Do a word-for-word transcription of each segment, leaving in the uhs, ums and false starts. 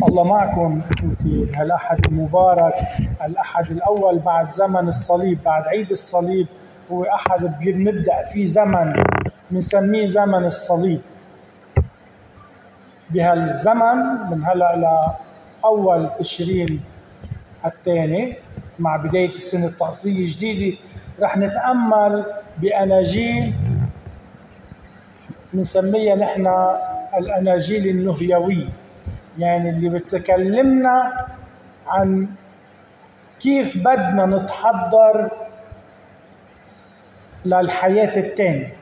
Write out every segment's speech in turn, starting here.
الله معكم أخوتي هالأحد المبارك، الأحد الأول بعد زمن الصليب، بعد عيد الصليب. هو أحد بنبدأ فيه زمن بنسميه زمن الصليب. بهالزمن من هلأ لأول تشرين الثاني مع بداية السنة الطقسية الجديدة رح نتأمل بأناجيل بنسميها نحن الأناجيل النهيوية، يعني اللي بتكلمنا عن كيف بدنا نتحضر للحياة التانية.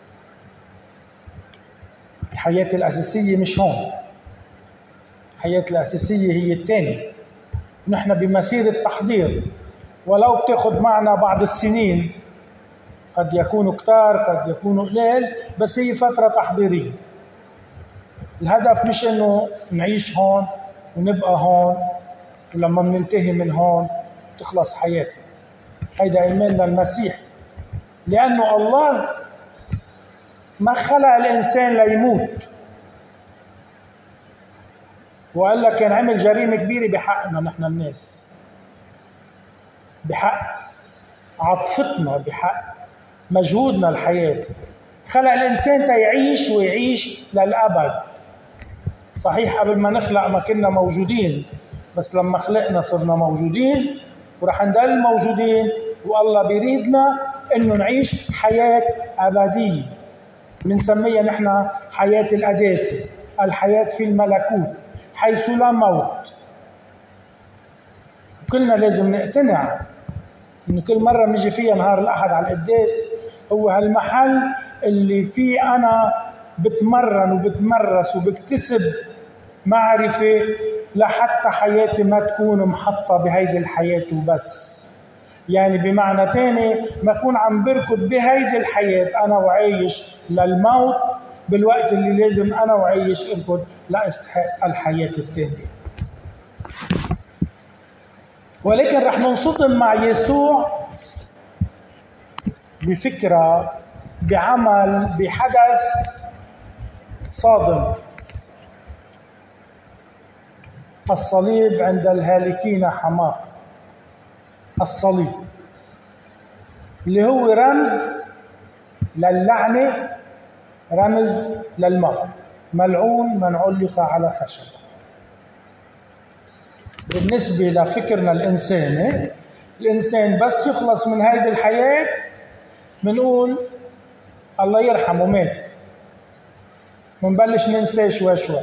الحياة الأساسية مش هون، الحياة الأساسية هي التانية. نحن بمسيرة تحضير، ولو بتاخد معنا بعض السنين، قد يكونوا كتار قد يكونوا قليل، بس هي فترة تحضيرية. الهدف مش انه نعيش هون ونبقى هون ولما بننتهي من هون تخلص حياتنا. هيدا إيماننا المسيح، لأنه الله ما خلق الإنسان ليموت، وقال لك كان عمل جريمة كبيرة بحقنا نحن الناس، بحق عاطفتنا، بحق مجهودنا الحياة. خلق الإنسان تيعيش ويعيش للأبد. صحيح قبل ما نخلق ما كنا موجودين، بس لما خلقنا صرنا موجودين ورح نضل موجودين، والله بيريدنا إنه نعيش حياة أبدية بنسميها نحن حياة القداسة، الحياة في الملكوت حيث لا موت. كلنا لازم نقتنع إن كل مرة نجي فيها نهار الأحد على القداس هو هالمحل اللي فيه أنا بتمرن وبتمرس وبكتسب معرفة لحتى حياتي ما تكون محطة بهيدي الحياة وبس. يعني بمعنى تاني ما أكون عم بركض بهيدي الحياة أنا وعايش للموت، بالوقت اللي لازم أنا وعايش أركض لأستحق الحياة التانية. ولكن رح ننصدم مع يسوع بفكرة، بعمل، بحدث صادم. الصليب عند الهالكين حماق. الصليب اللي هو رمز للعنة، رمز للموت. ملعون من علق على خشبة. بالنسبة لفكرنا الإنساني، الإنسان بس يخلص من هيدي الحياة منقول الله يرحمه مات، منبلش ننساه شوي شوي.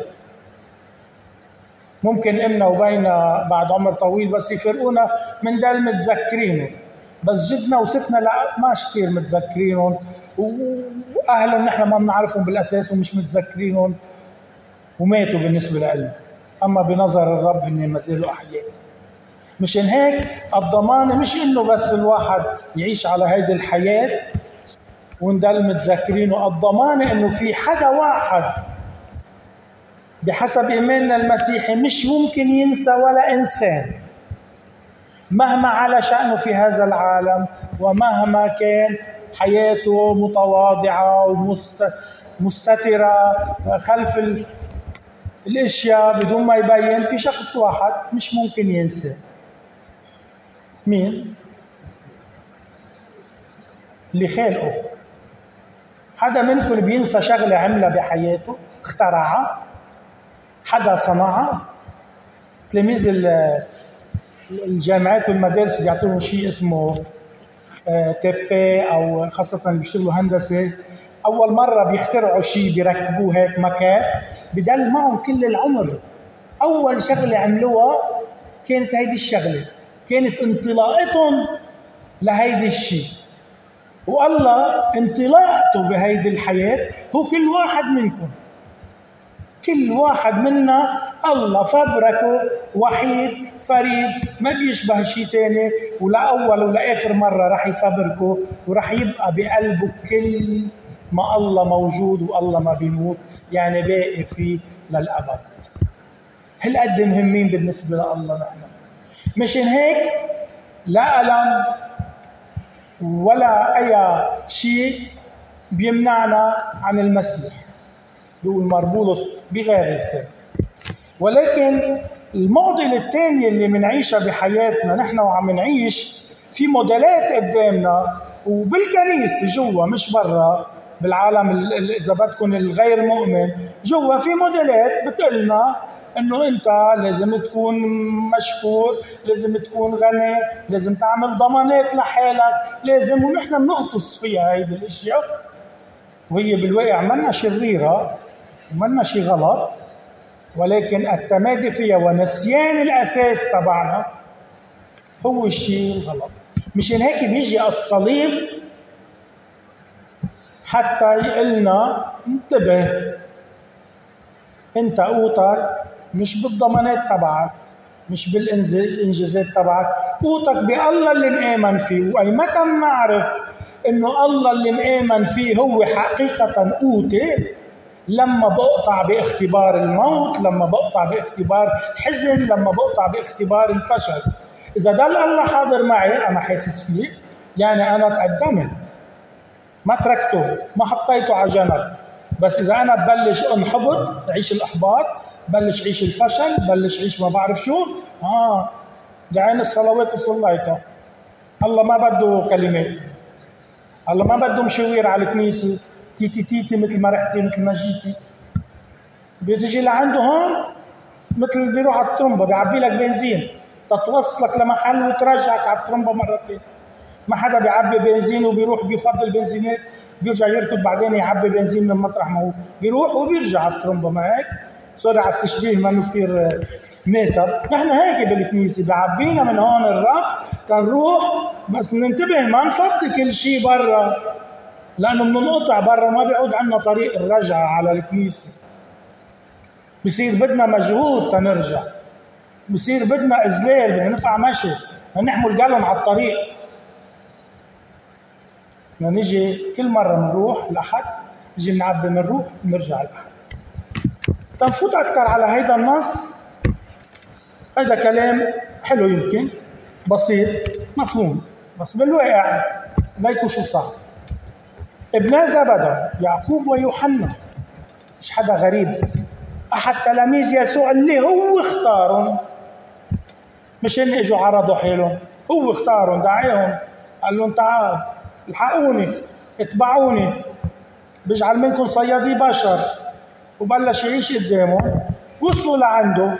ممكن إمنا وبينا بعد عمر طويل بس يفرقونا من دل متذكرينه، بس جدنا وستنا لا ماش كتير متذكرينهم، وأهلهم نحن ما بنعرفهم بالأساس ومش متذكرينهم وماتوا بالنسبة لنا، أما بنظر الرب هن ما زالوا أحياء. مشان هيك الضمانة مش إنه بس الواحد يعيش على هيدي الحياة وندل متذكرينه، الضمانة إنه في حدا واحد بحسب إيماننا المسيحي مش ممكن ينسى ولا إنسان مهما على شأنه في هذا العالم، ومهما كان حياته متواضعة ومستترة خلف الاشياء بدون ما يبين. في شخص واحد مش ممكن ينسى. مين؟ اللي خلقه. حدا منكم بينسى شغلة عملها بحياته، اخترعها، حدا صنعها؟ تلاميذ الجامعات والمدارس بيعطوهم شيء اسمه تيبي، او خاصة اللي بيشتغلوا هندسة أول مرة بيخترعوا شيء بيركبوه هيك مكان بدل معهم كل العمر. أول شغلة عملوها كانت هيدي الشغلة، كانت انطلاقتهم لهيدي الشيء. والله انطلاقته بهيدي الحياة هو كل واحد منكم، كل واحد منا الله فبركه وحيد فريد ما بيشبه شيء تاني، ولا أول ولا آخر مرة رح يفبركه، ورح يبقى بقلبه كل ما الله موجود والله ما بيموت، يعني باقي فيه للأبد. هالقد مهمين بالنسبة لله نحن. مشان هيك لا ألم ولا أي شيء بيمنعنا عن المسيح. بيقول ماربولوس بغير السر ولكن المعضلة الثانية اللي منعيشها بحياتنا نحن وعم نعيش في موديلات قدامنا وبالكنيسة جوا مش برا بالعالم إذا بدكم الغير مؤمن جوا في موديلات بتقلنا إنه أنت لازم تكون مشكور، لازم تكون غني، لازم تعمل ضمانات لحالك، لازم، ونحن بنغطس فيها هيدي الأشياء وهي بالواقع منا شريرة ومنا شي غلط، ولكن التمادي فيها ونسيان الأساس تبعنا هو الشيء الغلط. مشان هيك بيجي الصليب حتى يقلنا انتبه، انت قوتك مش بالضمانات تبعك، مش بالانجازات تبعك، قوتك بالله اللي مآمن فيه. واي متى نعرف انه الله اللي مآمن فيه هو حقيقة قوتي؟ لما بقطع باختبار الموت، لما بقطع باختبار حزن، لما بقطع باختبار الفشل. إذا ده الله حاضر معي أنا حاسس فيه، يعني أنا تقدمت، ما تركته، ما حطيته على جنب. بس إذا أنا ببلش انحبط، عيش الإحباط، بلش عيش الفشل، بلش عيش ما بعرف شو، آه لعين الصلوات اللي صليتها. الله ما بده كلمات، الله ما بده مشاوير على الكنيسة، تيتي تيتي مثل ما رحتي مثل ما جيتي. بتجي لعنده هون مثل بيروح على الترمبة بيعبي لك بنزين تتوصلك لمحل وترجعك على الترمبة مرتين. ما حدا بيعبي بنزين وبيروح بيفضل بنزينات بيرجع يركض بعدين يعبي بنزين من مطرح ما هو بيروح وبيرجع على الترمبة. ما هيك سوري على التشبيه ما كثير مناسب. نحن هيك بالكنيسة بيعبينا من هون الرب تنروح، بس ننتبه ما نفضي كل شيء برا، لأنه بننقطع برا ما بيعود عنا طريق الرجعة على الكنيسة. بصير بدنا مجهود تنرجع، بصير بدنا إذلال، بدنا نفع مشي، بدنا نحمل جالون على الطريق، بدنا نيجي كل مرة بنروح الأحد نيجي بنعبي بنروح بنرجع الأحد. تنفوت أكثر على هيدا النص. هيدا كلام حلو يمكن بسيط مفهوم، بس بالواقع ليكو شو صار. ابن زبدة يعقوب ويوحنا مش حدا غريب، أحد تلاميذ يسوع اللي هو اختارهم، مش إن إجوا عرضوا حيلهم، هو اختارهم دعيهم قال لهم تعال الحقوني اتبعوني بجعل منكم صيادي بشر، وبلش يعيش قدامهم. وصلوا لعنده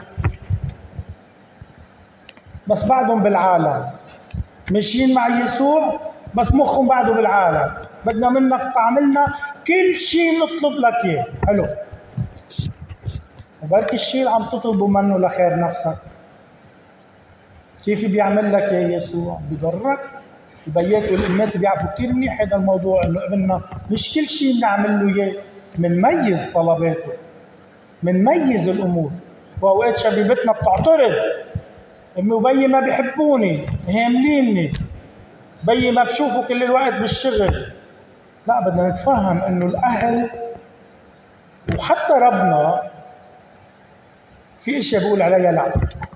بس بعدهم بالعالم، ماشيين مع يسوع بس مخهم بعده بالعالم. بدنا منك تعملنا كل شيء نطلب لك اياه. حلو، وبركي الشيء اللي عم تطلبوا منه لخير نفسك. كيف بيعمل لك يا يسوع؟ بيضرك. البيات والامات بيعرفوا كثير منيح هذا الموضوع، انه ابننا مش كل شيء بنعمل له اياه، بنميز طلباته، بنميز الامور. واوقات شبيبتنا بتعترض، امي وبيي ما بيحبوني، هامليني، بيي ما بشوفه كل الوقت بالشغل. لا، بدنا نتفهم انه الاهل وحتى ربنا في اشياء بيقول عليها لا،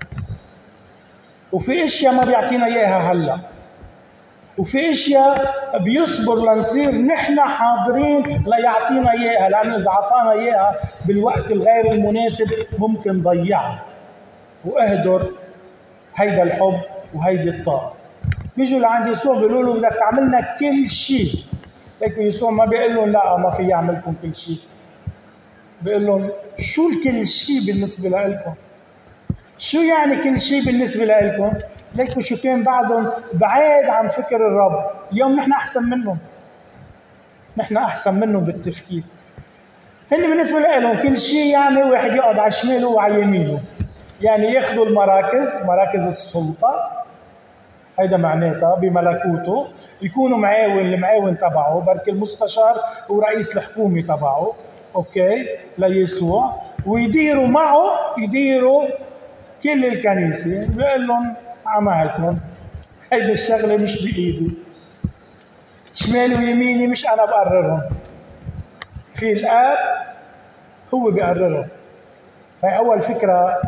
وفي اشياء ما بيعطينا اياها هلا، وفي اشياء بيصبر لنصير نحن حاضرين ليعطينا اياها، لانه اذا اعطانا اياها بالوقت الغير المناسب ممكن ضيعها. واهدر هيدا الحب وهيدي الطاقه. بيجوا لعند يسوع بيقولوا له بدك تعملنا كل شيء، لكن يسوع ما بيقول لهم لا ما في يعملكم كل شيء. بيقول لهم شو الكل شيء بالنسبه لكم؟ شو يعني كل شيء بالنسبه لكم؟ ليكوا شو كان بعدهم بعيد عن فكر الرب. اليوم نحن احسن منهم، نحن احسن منهم بالتفكير. هن بالنسبه لهم كل شيء يعني واحد يقعد على شماله وعلى يمينه، يعني ياخذوا المراكز، مراكز السلطه، هيدا معناتها بملكوته، يكونوا معاون المعاون تبعه، بركي المستشار ورئيس الحكومه تبعه، اوكي ليسوع، ويديروا معه يديروا كل الكنيسه. بيقول لهم عملكم هيدي الشغله مش بايدي، شمالي ويميني مش انا بقررهم، في الاب هو بيقررهم. هاي اول فكره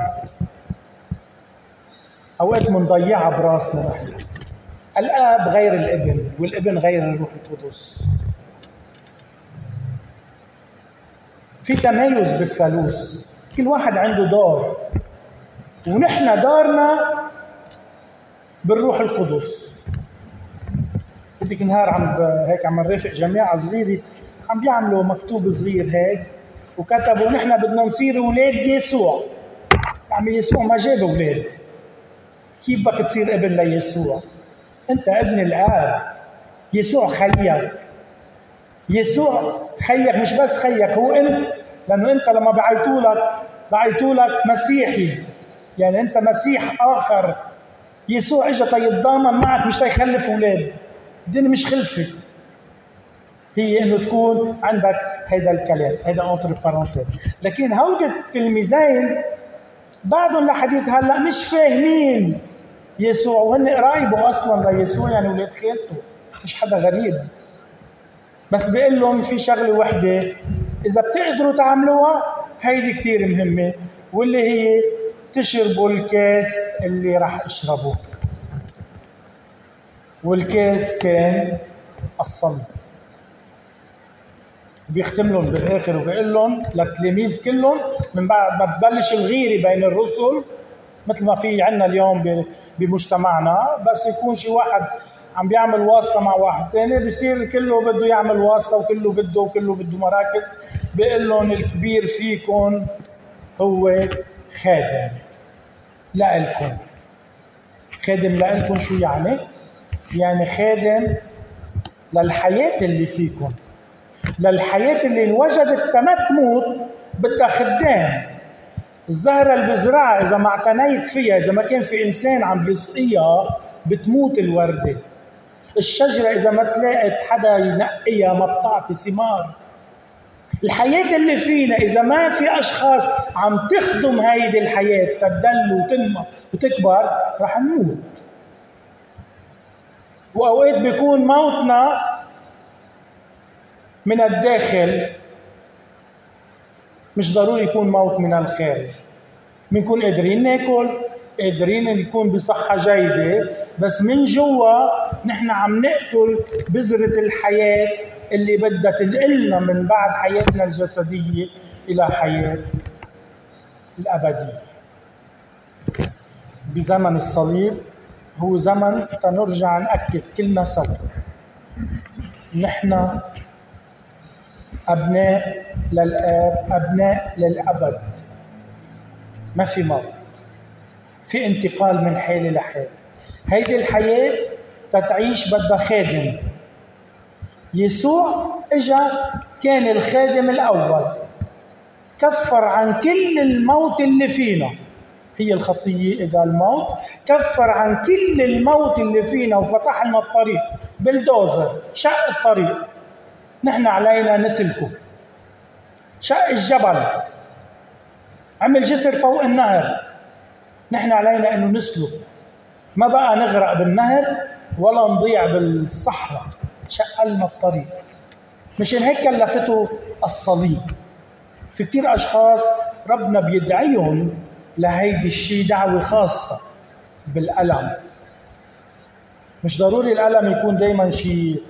اوقات منضيعها براسنا نحن. الاب غير الابن، والابن غير الروح القدس. في تميز بالثالوث، كل واحد عنده دور، ونحن دورنا بالروح القدس. بدك نهار عم هيك عم نرافق جماعة صغيرة عم بيعملوا مكتوب صغير هيك وكتبوا نحن بدنا نصير أولاد يسوع. يعني يسوع ما جاب أولاد، كيف بدك تصير ابن ليسوع؟ أنت ابن الآب. يسوع خيك، يسوع خيك، مش بس خيك، هو أنت. لأنه أنت لما بعيتولك بعيتولك مسيحي، يعني أنت مسيح آخر. يسوع إجا تيتضامن معك مش تيخلف أولاد. الدنيا مش خلفة، هي إنه تكون عندك هيدا الكلام، هيدا أنتر بارونتيز. لكن هودي التلميذين بعضهم لحديث هلا مش فاهمين يسوع، وهن قرايبه أصلا ليسوع، يعني ولاد خالته، مش حدا غريب. بس بيقول لهم في شغلة وحدة إذا بتقدروا تعملوها هيدي كتير مهمة، واللي هي تشربوا الكاس اللي راح اشربوه. والكاس كان الصلب. بيختم لهم بالاخر وبيقول لهم للتلاميذ كلهم من بعد ما ببلش الغيره بين الرسل، مثل ما في عندنا اليوم بمجتمعنا، بس يكون شي واحد عم بيعمل واسطه مع واحد ثاني بصير كله بده يعمل واسطه وكله بده وكله بده مراكز. بيقول لهم الكبير فيكم هو خادم لإلكم. خادم لإلكم شو يعني؟ يعني خادم للحياة اللي فيكم، للحياة اللي انوجدت تما تموت بدها خدام. الزهرة اللي بزرعها إذا ما اعتنيت فيها، إذا ما كان في إنسان عم بيسقيها بتموت الوردة. الشجرة إذا ما تلاقت حدا ينقيها ما بتعطي ثمار. الحياة اللي فينا إذا ما في أشخاص عم تخدم هيدي الحياة تدل وتنمى وتكبر رح نموت. وأوقات بيكون موتنا من الداخل، مش ضروري يكون موت من الخارج. بنكون قادرين ناكل، قادرين نكون بصحة جيدة، بس من جوا نحن عم نقتل بذرة الحياة اللي بدها تنقلنا من بعد حياتنا الجسدية إلى حياة الأبدية. بزمن الصليب هو زمن تنرجع نأكد كلنا سوا نحن أبناء للآب، أبناء للأبد. ما في موت، في انتقال من حالة لحالة. هيدي الحياة تتعيش بدها خادم. يسوع إجا كان الخادم الأول، كفر عن كل الموت اللي فينا. هي الخطية إجا الموت، كفر عن كل الموت اللي فينا وفتح لنا الطريق بالدوزر، شق الطريق نحن علينا نسلكه. شق الجبل، عمل جسر فوق النهر، نحن علينا انه نسلك. ما بقى نغرق بالنهر ولا نضيع بالصحراء، شق لنا الطريق. مشان هيك كلفته الصليب. في كتير اشخاص ربنا بيدعيهم لهيدي الشيء دعوة خاصة بالألم. مش ضروري الألم يكون دايما شيء.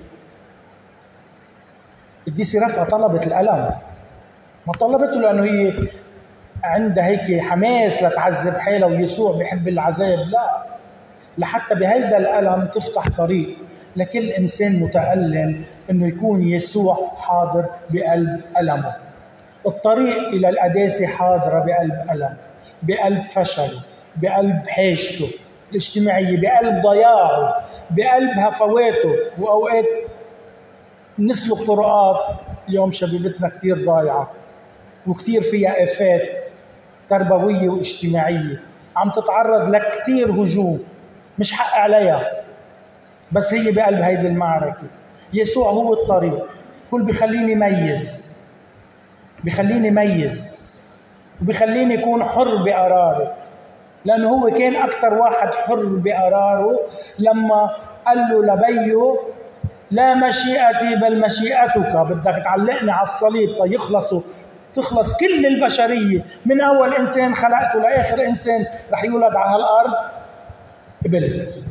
القديسة رفقة طلبت الألم، ما طلبته لأنه هي عندها هيك حماس لتعذب حالها ويسوع بيحب العذاب، لا، لحتى بهيدا الألم تفتح طريق لكل إنسان متألم إنه يكون يسوع حاضر بقلب ألمه. الطريق إلى القداسة حاضرة بقلب ألم، بقلب فشله، بقلب حاجته الاجتماعية، بقلب ضياعه، بقلب هفواته. وأوقات نسلك طرقات اليوم شبيبتنا كتير ضايعة وكتير فيها آفات تربوية واجتماعية، عم تتعرض لكتير هجوم مش حق عليها، بس هي بقلب هيدي المعركة. يسوع هو الطريق، هو اللي بيخليني ميز، بيخليني ميز وبيخليني يكون حر بقراري. لأنه هو كان أكتر واحد حر بقراره لما قال له لبيه لا مشيئتي بل مشيئتك. بدك تعلقني على الصليب تيخلصوا تخلص كل البشرية من أول إنسان خلقته لآخر إنسان رح يولد على هالأرض. قبلت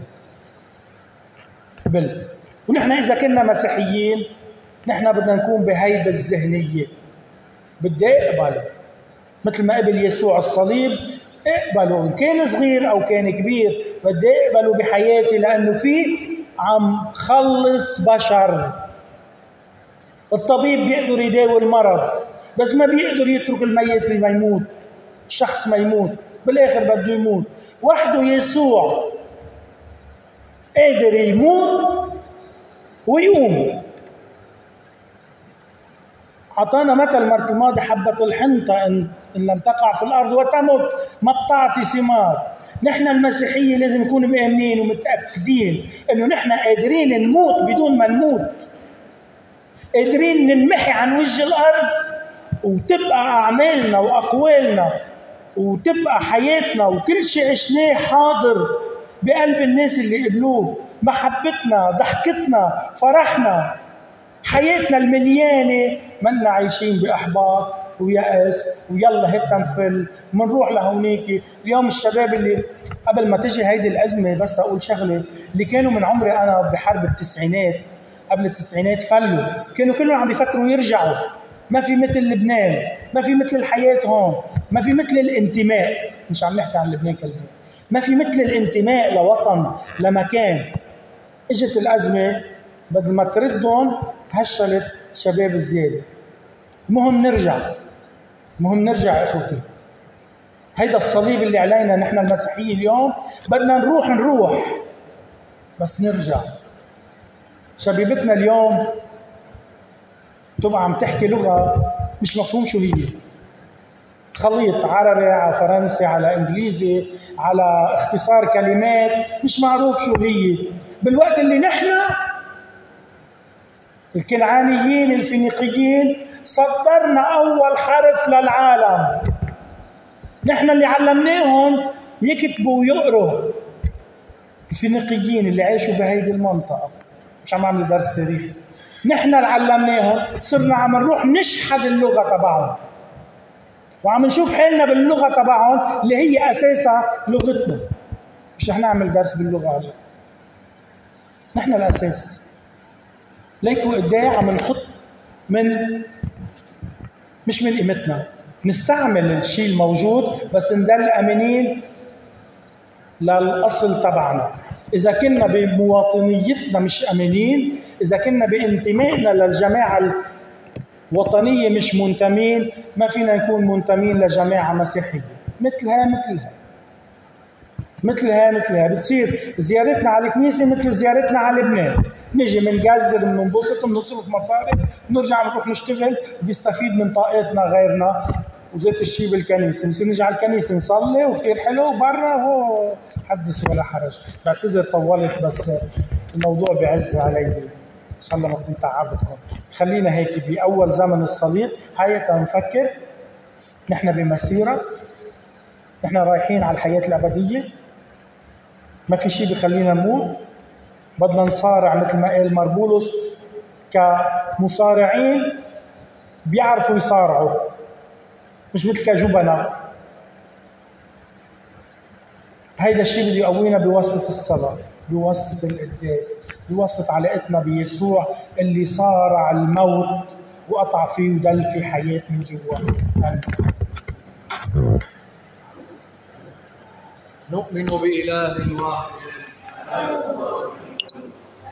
قبلت. ونحن إذا كنا مسيحيين نحن بدنا نكون بهيدا الذهنية، بدي أقبل مثل ما قبل يسوع الصليب اقبله، إن كان صغير أو كان كبير بدي اقبله بحياتي، لأنه فيه عم خلص بشر. الطبيب بيقدر يداوي المرض بس ما بيقدر يترك الميت اللي ما يموت، الشخص ما يموت بالآخر بده يموت. وحده يسوع قادر يموت ويقوم. أعطانا مثل مرة الماضي حبة الحنطة إن لم تقع في الأرض وتمت ما بتعطي ثمار. نحن المسيحية لازم نكون مؤمنين ومتأكدين إنه نحن قادرين نموت بدون ما نموت، قادرين ننمحي عن وجه الأرض وتبقى أعمالنا وأقوالنا وتبقى حياتنا وكل شيء عشناه حاضر بقلب الناس اللي قبلوه، محبتنا، ضحكتنا، فرحنا، حياتنا المليانة، منا عايشين بإحباط ويأس ويلا هيك تنفل منروح لهونيك. اليوم الشباب اللي قبل ما تجي هيدي الأزمة، بس أقول شغلة، اللي كانوا من عمري أنا بحرب التسعينات قبل التسعينات فلوا، كانوا كلهم عم بيفكروا يرجعوا. ما في مثل لبنان، ما في مثل الحياة هون، ما في مثل الانتماء، مش عم نحكي عن لبنان كلمة، ما في مثل الانتماء لوطن لمكان. اجت الأزمة بدل ما تردهم هشلت شباب الزيادة. مهم نرجع، مهم نرجع اخوتي. هيدا الصليب اللي علينا نحن المسيحيين اليوم، بدنا نروح نروح بس نرجع. شبيبتنا اليوم تبقى عم تحكي لغة مش مفهوم شو هي، خليط عربي على فرنسي على انجليزي على اختصار كلمات مش معروف شو هي، بالوقت اللي نحن الكنعانيين الفينيقيين صدرنا أول حرف للعالم. نحن اللي علمناهم يكتبوا ويقروا. الفينيقيين اللي عاشوا بهيدي المنطقة، مش عم أعمل درس تاريخ، نحن اللي علمناهم، صرنا عم نروح نشحد اللغة تبعهم وعم نشوف حالنا باللغة تبعهم اللي هي أساسها لغتنا. مش رح نعمل درس باللغة هلا، نحن الأساس. ليكوا قديه عم نحط من مش من قيمتنا، نستعمل الشيء الموجود بس نضل امنين للاصل تبعنا. اذا كنا بمواطنيتنا مش امنين، اذا كنا بانتمائنا للجماعه الوطنيه مش منتمين، ما فينا نكون منتمين لجماعه مسيحيه. مثلها مثلها مثلها مثلها بتصير زيارتنا على الكنيسه مثل زيارتنا على لبنان، نجي من جازدر بننبسط بنصرف مصاري بنرجع بنروح نشتغل بيستفيد من طاقتنا غيرنا، وزيت الشيء بالكنيسه نصير نجي على الكنيسه نصلي وكثير حلو، برا هو حدث ولا حرج. بعتذر طولت بس الموضوع بعز علي، ان شاء الله ما كنت تعبتكم. خلينا هيك باول زمن الصليب هاي تنفكر نحن بمسيره، نحن رايحين على الحياه الابديه، ما في شيء بخلينا نموت، بدنا نصارع مثل ما قال مربولس كمصارعين بيعرفوا يصارعوا، مش مثل كجبنة. هيدا الشيء بده يقوينا بواسطة الصلاة، بواسطة القداس، بواسطة علاقتنا بيسوع اللي صارع الموت وقطع فيه ودل في حياة من جوا. نؤمن بإله واحد